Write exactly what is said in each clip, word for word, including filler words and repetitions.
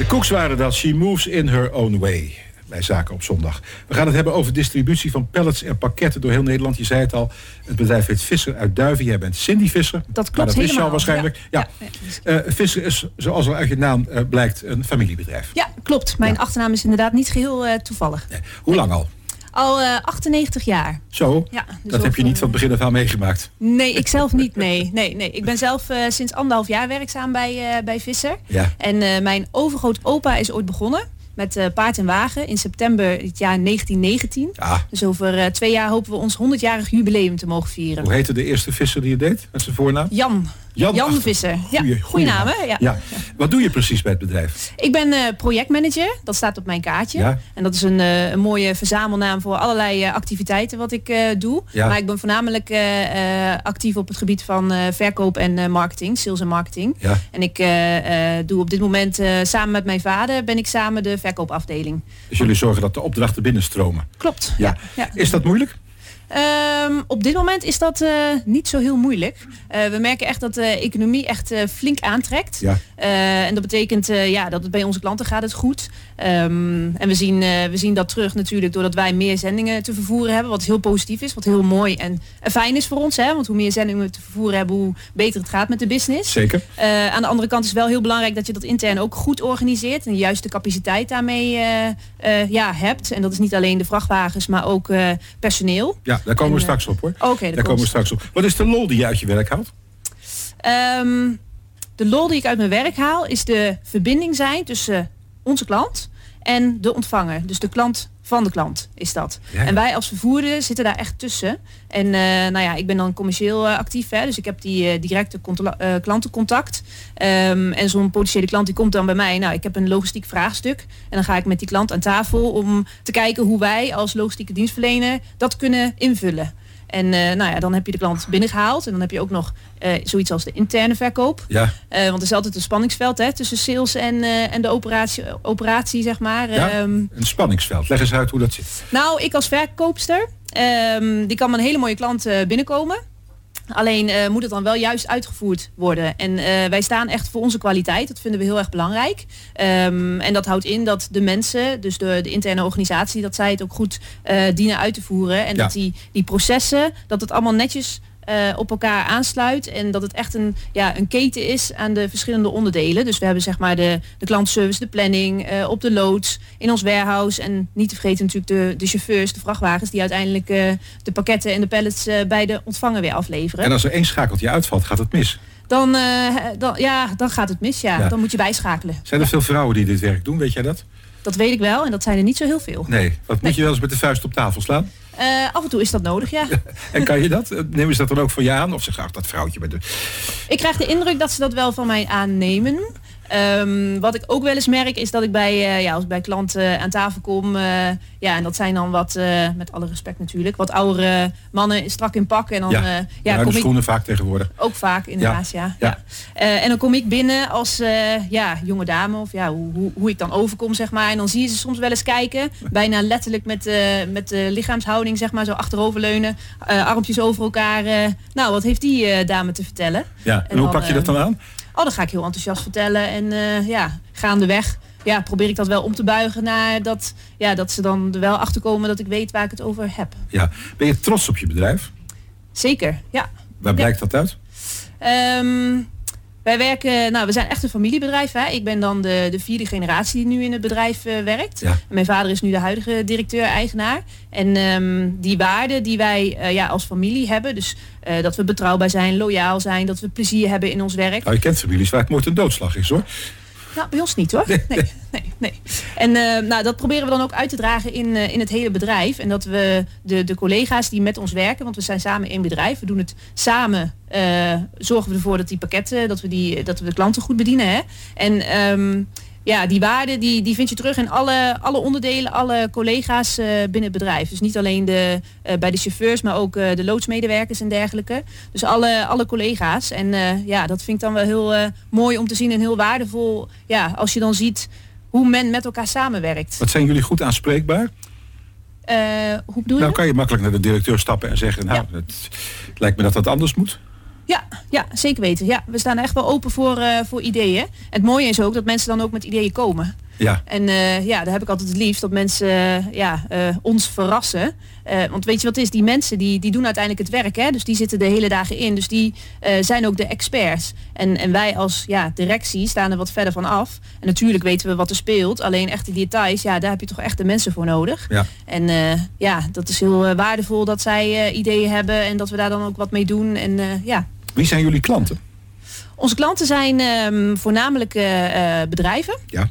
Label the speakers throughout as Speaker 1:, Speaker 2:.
Speaker 1: De Cooks waren dat. She moves in her own way. Bij Zaken op zondag. We gaan het hebben over distributie van pallets en pakketten door heel Nederland. Je zei het al, het bedrijf heet Visser uit Duiven. Jij bent Cindy Visser.
Speaker 2: Dat klopt,
Speaker 1: maar dat
Speaker 2: helemaal.
Speaker 1: wist je al waarschijnlijk. Ja.
Speaker 2: Ja.
Speaker 1: Ja. Uh, Visser is, zoals al uit je naam uh, blijkt, een familiebedrijf.
Speaker 2: Ja, klopt. Mijn
Speaker 1: ja.
Speaker 2: achternaam is inderdaad niet geheel uh, toevallig.
Speaker 1: Nee. Hoe lang al?
Speaker 2: Al uh, achtennegentig jaar.
Speaker 1: Zo?
Speaker 2: Ja, dus
Speaker 1: dat heb je niet van het begin af aan meegemaakt?
Speaker 2: Nee, ik zelf niet. Nee, nee, nee. Ik ben zelf uh, sinds anderhalf jaar werkzaam bij, uh, bij Visser.
Speaker 1: Ja.
Speaker 2: En uh, mijn overgrootopa is ooit begonnen met uh, paard en wagen in september het jaar negentien negentien.
Speaker 1: Ah.
Speaker 2: Dus over uh, twee jaar hopen we ons honderdjarig jubileum te mogen vieren.
Speaker 1: Hoe heette de eerste visser die je deed? Met zijn voornaam?
Speaker 2: Jan.
Speaker 1: Jan,
Speaker 2: Jan
Speaker 1: achter.
Speaker 2: Visser. Ja,
Speaker 1: Goeie,
Speaker 2: goeie naam, hè? Ja.
Speaker 1: Ja. Wat doe je precies bij het bedrijf?
Speaker 2: Ik ben uh, projectmanager, dat staat op mijn kaartje.
Speaker 1: Ja.
Speaker 2: En dat is een, uh, een mooie verzamelnaam voor allerlei uh, activiteiten wat ik uh, doe.
Speaker 1: Ja.
Speaker 2: Maar ik ben voornamelijk uh, uh, actief op het gebied van uh, verkoop en uh, marketing, sales en marketing.
Speaker 1: Ja.
Speaker 2: En ik uh, uh, doe op dit moment uh, samen met mijn vader, ben ik samen de verkoopafdeling.
Speaker 1: Dus jullie zorgen dat de opdrachten binnenstromen?
Speaker 2: Klopt.
Speaker 1: Ja.
Speaker 2: Ja. Ja.
Speaker 1: Is dat moeilijk?
Speaker 2: Um, op dit moment is dat uh, niet zo heel moeilijk. Uh, we merken echt dat de economie echt uh, flink aantrekt.
Speaker 1: Ja.
Speaker 2: Uh, en dat betekent uh, ja, dat het bij onze klanten gaat het goed. Um, en we zien, uh, we zien dat terug natuurlijk doordat wij meer zendingen te vervoeren hebben. Wat heel positief is, wat heel mooi en, en fijn is voor ons. Hè? Want hoe meer zendingen we te vervoeren hebben, hoe beter het gaat met de business.
Speaker 1: Zeker.
Speaker 2: Uh, aan de andere kant is het wel heel belangrijk dat je dat intern ook goed organiseert. En de juiste capaciteit daarmee uh, uh, ja, hebt. En dat is niet alleen de vrachtwagens, maar ook uh, personeel.
Speaker 1: Ja, daar komen
Speaker 2: en,
Speaker 1: we straks op hoor.
Speaker 2: Oké, okay,
Speaker 1: daar komen we straks op. Wat is de lol die je uit je werk haalt?
Speaker 2: Um, de lol die ik uit mijn werk haal is de verbinding zijn tussen onze klant en de ontvanger. Dus de klant van de klant is dat.
Speaker 1: Ja, ja.
Speaker 2: En wij als vervoerder zitten daar echt tussen. En uh, nou ja, ik ben dan commercieel uh, actief, hè, dus ik heb die uh, directe contla- uh, klantencontact. Um, en zo'n potentiële klant die komt dan bij mij. Nou, ik heb een logistiek vraagstuk. En dan ga ik met die klant aan tafel om te kijken hoe wij als logistieke dienstverlener dat kunnen invullen. En uh, nou ja, dan heb je de klant binnengehaald. En dan heb je ook nog uh, zoiets als de interne verkoop.
Speaker 1: Ja.
Speaker 2: Uh, want er is altijd een spanningsveld hè, tussen sales en, uh, en de operatie, operatie, zeg maar.
Speaker 1: Ja,
Speaker 2: um,
Speaker 1: een spanningsveld. Leg eens uit hoe dat zit.
Speaker 2: nou, ik als verkoopster, um, die kan met een hele mooie klant uh, binnenkomen. Alleen uh, moet het dan wel juist uitgevoerd worden. En uh, wij staan echt voor onze kwaliteit. Dat vinden we heel erg belangrijk. Um, en dat houdt in dat de mensen, dus de, de interne organisatie, dat zij het ook goed uh, dienen uit te voeren. En
Speaker 1: ja.
Speaker 2: dat die, die processen, dat het allemaal netjes Uh, op elkaar aansluit. En dat het echt een, ja, een keten is aan de verschillende onderdelen. Dus we hebben zeg maar de, de klantservice, de planning, uh, op de loods, in ons warehouse. En niet te vergeten natuurlijk de, de chauffeurs, de vrachtwagens die uiteindelijk uh, de pakketten en de pallets uh, bij de ontvanger weer afleveren.
Speaker 1: En als er één schakeltje uitvalt, gaat het mis?
Speaker 2: Dan, uh, dan, ja, dan gaat het mis, ja.
Speaker 1: ja.
Speaker 2: Dan moet je bijschakelen.
Speaker 1: Zijn er veel vrouwen die dit werk doen, weet jij dat?
Speaker 2: Dat weet ik wel en dat zijn er niet zo heel veel.
Speaker 1: Nee, wat moet
Speaker 2: nee.
Speaker 1: je wel eens met de vuist op tafel slaan?
Speaker 2: Uh, af en toe is dat nodig, ja.
Speaker 1: En kan je dat? Nemen ze dat dan ook voor je aan? Of zeg, ach, dat vrouwtje met de...
Speaker 2: Ik krijg de indruk dat ze dat wel van mij aannemen. Um, wat ik ook wel eens merk is dat ik bij, uh, ja, als ik bij klanten uh, aan tafel kom, uh, ja, en dat zijn dan wat, uh, met alle respect natuurlijk, wat oudere mannen strak in pak. En dan,
Speaker 1: ja,
Speaker 2: uh, ja,
Speaker 1: ja
Speaker 2: kom
Speaker 1: de schoenen
Speaker 2: ik,
Speaker 1: vaak tegenwoordig.
Speaker 2: Ook vaak inderdaad, ja.
Speaker 1: ja.
Speaker 2: ja. Uh, en dan kom ik binnen als uh, ja, jonge dame, of ja, hoe, hoe, hoe ik dan overkom, zeg maar. En dan zie je ze soms wel eens kijken, bijna letterlijk met, uh, met de lichaamshouding, zeg maar, zo achteroverleunen, uh, armpjes over elkaar. Uh, nou, wat heeft die uh, dame te vertellen?
Speaker 1: Ja, en, en hoe dan, pak je dat dan aan?
Speaker 2: Oh, dan ga ik heel enthousiast vertellen en uh, ja, gaandeweg ja, probeer ik dat wel om te buigen naar dat, ja, dat ze dan er wel achter komen dat ik weet waar ik het over heb.
Speaker 1: Ja, ben je trots op je bedrijf?
Speaker 2: Zeker, ja.
Speaker 1: Waar blijkt
Speaker 2: ja.
Speaker 1: dat uit?
Speaker 2: Um, wij werken, nou, we zijn echt een familiebedrijf. Hè. Ik ben dan de, de vierde generatie die nu in het bedrijf uh, werkt.
Speaker 1: Ja.
Speaker 2: Mijn vader is nu de huidige directeur-eigenaar. En um, die waarden die wij uh, ja, als familie hebben, dus uh, dat we betrouwbaar zijn, loyaal zijn, dat we plezier hebben in ons werk.
Speaker 1: Nou, je kent families waar het moord en doodslag is, hoor.
Speaker 2: Nou, bij ons niet hoor. Nee, nee, nee. nee. En uh, nou, dat proberen we dan ook uit te dragen in, uh, in het hele bedrijf. En dat we de, de collega's die met ons werken, want we zijn samen één bedrijf, we doen het samen, uh, zorgen we ervoor dat die pakketten, dat we, die, dat we de klanten goed bedienen. Hè? En um, ja, die waarden die, die vind je terug in alle, alle onderdelen, alle collega's uh, binnen het bedrijf. Dus niet alleen de, uh, bij de chauffeurs, maar ook uh, de loodsmedewerkers en dergelijke. Dus alle, alle collega's. En uh, ja, dat vind ik dan wel heel uh, mooi om te zien en heel waardevol. Ja, als je dan ziet hoe men met elkaar samenwerkt.
Speaker 1: Wat zijn jullie goed aanspreekbaar?
Speaker 2: Uh, hoe bedoel je?
Speaker 1: Nou, kan je makkelijk naar de directeur stappen en zeggen, nou, ja. het, het lijkt me dat dat anders moet.
Speaker 2: Ja, ja, zeker weten. Ja, we staan echt wel open voor, uh, voor ideeën. Het mooie is ook dat mensen dan ook met ideeën komen.
Speaker 1: Ja.
Speaker 2: En uh, ja, daar heb ik altijd het liefst dat mensen uh, ja, uh, ons verrassen. Uh, want weet je wat het is? Die mensen die, die doen uiteindelijk het werk. Hè? Dus die zitten de hele dagen in. Dus die uh, zijn ook de experts. En, en wij als ja, directie staan er wat verder van af. En natuurlijk weten we wat er speelt. Alleen echt die details, ja, daar heb je toch echt de mensen voor nodig.
Speaker 1: Ja.
Speaker 2: En uh, ja, dat is heel uh, waardevol dat zij uh, ideeën hebben. En dat we daar dan ook wat mee doen. En, uh, ja.
Speaker 1: Wie zijn jullie klanten?
Speaker 2: Onze klanten zijn um, voornamelijk uh, uh, bedrijven.
Speaker 1: Ja.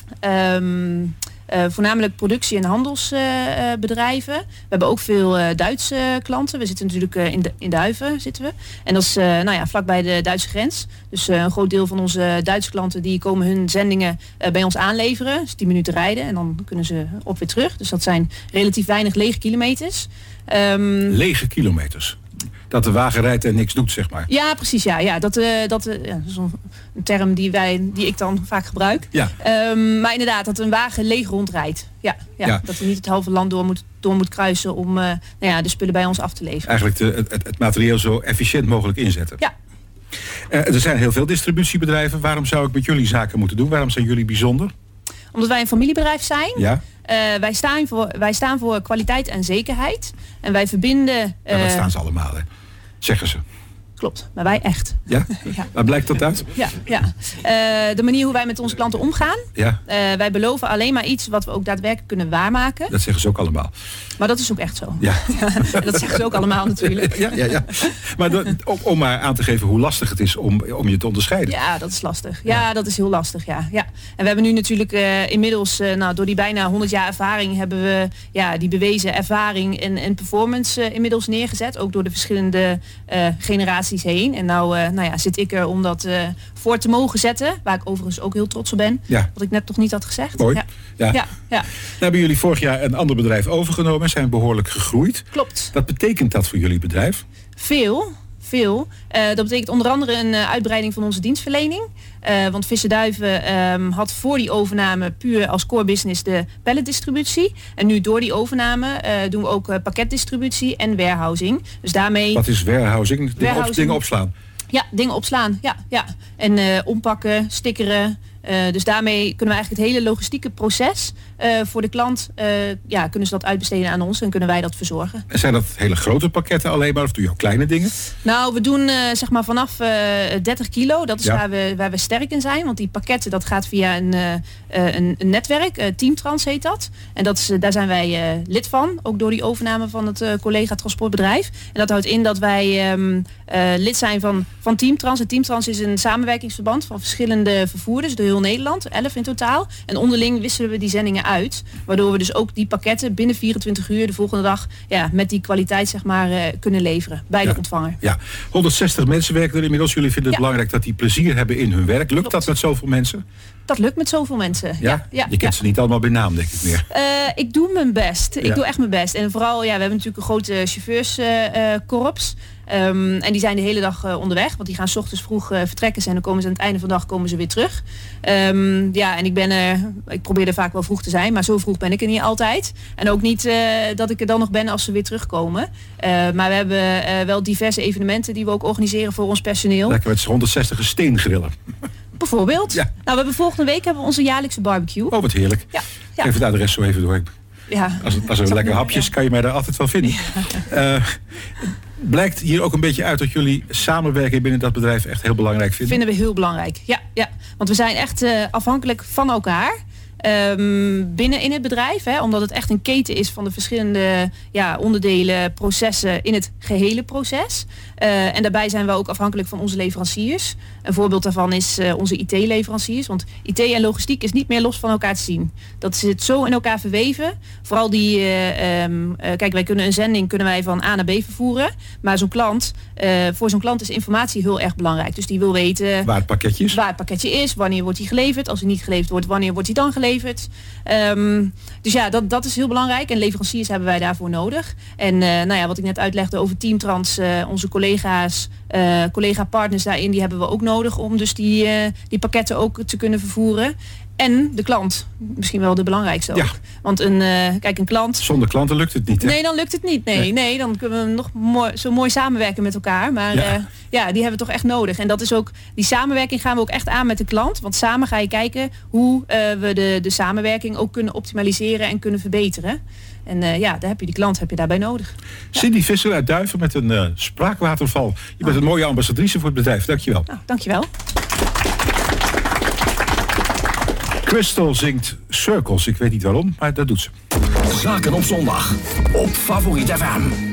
Speaker 2: Um, uh, voornamelijk productie- en handelsbedrijven. Uh, we hebben ook veel uh, Duitse klanten. We zitten natuurlijk uh, in, de, in Duiven zitten we. En dat is uh, nou ja, vlakbij de Duitse grens. Dus uh, een groot deel van onze Duitse klanten die komen hun zendingen uh, bij ons aanleveren. Dus tien minuten rijden en dan kunnen ze op weer terug. Dus dat zijn relatief weinig lege kilometers. Um,
Speaker 1: lege kilometers? Dat de wagen rijdt en niks doet, zeg maar.
Speaker 2: Ja, precies. Ja, ja. Dat, uh, dat, uh, ja, dat is een, een term die, wij, die ik dan vaak gebruik.
Speaker 1: Ja.
Speaker 2: Um, maar inderdaad, dat een wagen leeg rondrijdt. Ja, ja, ja. Dat we niet het halve land door moet, door moet kruisen om uh, nou ja, de spullen bij ons af te leveren.
Speaker 1: Eigenlijk de, het, het materieel zo efficiënt mogelijk inzetten.
Speaker 2: Ja.
Speaker 1: Uh, er zijn heel veel distributiebedrijven. Waarom zou ik met jullie zaken moeten doen? Waarom zijn jullie bijzonder?
Speaker 2: Omdat wij een familiebedrijf zijn.
Speaker 1: Ja.
Speaker 2: Uh, wij, staan voor, wij staan voor kwaliteit en zekerheid. En wij verbinden... Uh,
Speaker 1: ja, dat staan ze allemaal, hè? Zeggen ze.
Speaker 2: Klopt, maar wij echt.
Speaker 1: Ja?
Speaker 2: Ja.
Speaker 1: Waar blijkt dat uit?
Speaker 2: Ja, ja. Uh, de manier hoe wij met onze klanten omgaan.
Speaker 1: Ja.
Speaker 2: Uh, wij beloven alleen maar iets wat we ook daadwerkelijk kunnen waarmaken.
Speaker 1: Dat zeggen ze ook allemaal.
Speaker 2: Maar dat is ook echt zo.
Speaker 1: Ja.
Speaker 2: Ja, dat zeggen ze ook allemaal natuurlijk.
Speaker 1: Ja, ja, ja. Maar de, om, om maar aan te geven hoe lastig het is om, om je te onderscheiden.
Speaker 2: Ja, dat is lastig. Ja, ja. dat is heel lastig. Ja. Ja. En we hebben nu natuurlijk uh, inmiddels, uh, nou, door die bijna honderd jaar ervaring, hebben we ja, die bewezen ervaring en, en performance uh, inmiddels neergezet. Ook door de verschillende uh, generaties heen. En nou, uh, nou ja, zit ik er om dat uh, voor te mogen zetten. Waar ik overigens ook heel trots op ben.
Speaker 1: Ja.
Speaker 2: Wat ik net nog niet had gezegd.
Speaker 1: Mooi.
Speaker 2: Ja.
Speaker 1: Ja.
Speaker 2: Ja. Ja.
Speaker 1: Nou hebben jullie vorig jaar een ander bedrijf overgenomen en zijn behoorlijk gegroeid.
Speaker 2: Klopt.
Speaker 1: Wat betekent dat voor jullie bedrijf?
Speaker 2: Veel. Veel. Uh, dat betekent onder andere een uh, uitbreiding van onze dienstverlening. Uh, want Visserduiven um, had voor die overname puur als core business de palletdistributie. En nu door die overname uh, doen we ook uh, pakketdistributie en warehousing. Dus daarmee...
Speaker 1: Wat is warehousing? Dingen,
Speaker 2: warehousing.
Speaker 1: Op, dingen opslaan?
Speaker 2: Ja, dingen opslaan. Ja, ja. En uh, ompakken, stickeren. Uh, dus daarmee kunnen we eigenlijk het hele logistieke proces uh, voor de klant, uh, ja, kunnen ze dat uitbesteden aan ons en kunnen wij dat verzorgen.
Speaker 1: En zijn dat hele grote pakketten alleen maar of doe je ook kleine dingen?
Speaker 2: Nou, we doen uh, zeg maar vanaf uh, dertig kilo. Dat is
Speaker 1: ja.
Speaker 2: waar, we, waar we sterk in zijn. Want die pakketten, dat gaat via een, uh, een, een netwerk. Uh, Teamtrans heet dat. En dat is, uh, daar zijn wij uh, lid van. Ook door die overname van het uh, collega transportbedrijf. En dat houdt in dat wij um, uh, lid zijn van, van Teamtrans. En Teamtrans is een samenwerkingsverband van verschillende vervoerders door heel Nederland. elf in totaal. En onderling wisselen we die zendingen uit. Waardoor we dus ook die pakketten binnen vierentwintig uur de volgende dag ja, met die kwaliteit zeg maar, uh, kunnen leveren. Bij
Speaker 1: ja.
Speaker 2: de ontvanger.
Speaker 1: Ja, honderdzestig mensen werken er inmiddels. Jullie vinden het ja. belangrijk dat die plezier hebben in hun werk. Lukt Klopt. dat met zoveel mensen?
Speaker 2: Dat lukt met zoveel mensen. Ja?
Speaker 1: Ja?
Speaker 2: Ja,
Speaker 1: je kent
Speaker 2: ja.
Speaker 1: ze niet allemaal bij naam, denk ik meer.
Speaker 2: Uh, ik doe mijn best.
Speaker 1: Ja.
Speaker 2: Ik doe echt mijn best. En vooral, ja, we hebben natuurlijk een grote chauffeurskorps. Uh, Um, en die zijn de hele dag uh, onderweg. Want die gaan 's ochtends vroeg uh, vertrekken. En dan komen ze aan het einde van de dag komen ze weer terug. Um, ja, en ik ben er... Ik probeer er vaak wel vroeg te zijn. Maar zo vroeg ben ik er niet altijd. En ook niet uh, dat ik er dan nog ben als ze weer terugkomen. Uh, maar we hebben uh, wel diverse evenementen die we ook organiseren voor ons personeel.
Speaker 1: Lekker met honderdzestig steengrillen.
Speaker 2: Bijvoorbeeld.
Speaker 1: Ja.
Speaker 2: Nou, we hebben volgende week hebben we onze jaarlijkse barbecue.
Speaker 1: Oh, wat heerlijk.
Speaker 2: Ja. Ja.
Speaker 1: Geef het adres zo even door.
Speaker 2: Ja.
Speaker 1: Als, als er
Speaker 2: Zal
Speaker 1: lekker
Speaker 2: ik-
Speaker 1: hapjes,
Speaker 2: ja.
Speaker 1: kan je mij daar altijd wel vinden. Ja. Uh, blijkt hier ook een beetje uit dat jullie samenwerking binnen dat bedrijf echt heel belangrijk vinden?
Speaker 2: Vinden we heel belangrijk. Ja, ja. Want we zijn echt uh, afhankelijk van elkaar. Um, binnen in het bedrijf, hè, omdat het echt een keten is van de verschillende ja, onderdelen, processen in het gehele proces. Uh, en daarbij zijn we ook afhankelijk van onze leveranciers. Een voorbeeld daarvan is uh, onze I T-leveranciers. Want I T en logistiek is niet meer los van elkaar te zien. Dat zit zo in elkaar verweven. Vooral die, uh, um, uh, kijk, wij kunnen een zending kunnen wij van A naar B vervoeren. Maar zo'n klant, uh, voor zo'n klant is informatie heel erg belangrijk. Dus die wil weten
Speaker 1: waar het pakketje is.
Speaker 2: Waar het pakketje is, wanneer wordt hij geleverd. Als hij niet geleverd wordt, wanneer wordt hij dan geleverd. Um, dus ja, dat, dat is heel belangrijk. En leveranciers hebben wij daarvoor nodig. En uh, nou ja, wat ik net uitlegde over Teamtrans, uh, onze collega's uh, collega-partners daarin, die hebben we ook nodig om dus die, uh, die pakketten ook te kunnen vervoeren. En de klant, misschien wel de belangrijkste ook. Ja. Want een, uh, kijk, een klant...
Speaker 1: Zonder klanten lukt het niet, hè?
Speaker 2: Nee, dan lukt het niet. Nee, nee. nee dan kunnen we nog mooi, zo mooi samenwerken met elkaar. Maar ja. Uh, ja, die hebben we toch echt nodig. En dat is ook, die samenwerking gaan we ook echt aan met de klant. Want samen ga je kijken hoe uh, we de, de samenwerking ook kunnen optimaliseren en kunnen verbeteren. En uh, ja, daar heb je die klant heb je daarbij nodig.
Speaker 1: Cindy ja. Visser uit Duiven met een uh, spraakwaterval. Je bent oh. een mooie ambassadrice voor het bedrijf. Dankjewel.
Speaker 2: Nou, dankjewel.
Speaker 1: Crystal zingt Circles. Ik weet niet waarom, maar dat doet ze.
Speaker 3: Zaken op zondag op Favoriet F M.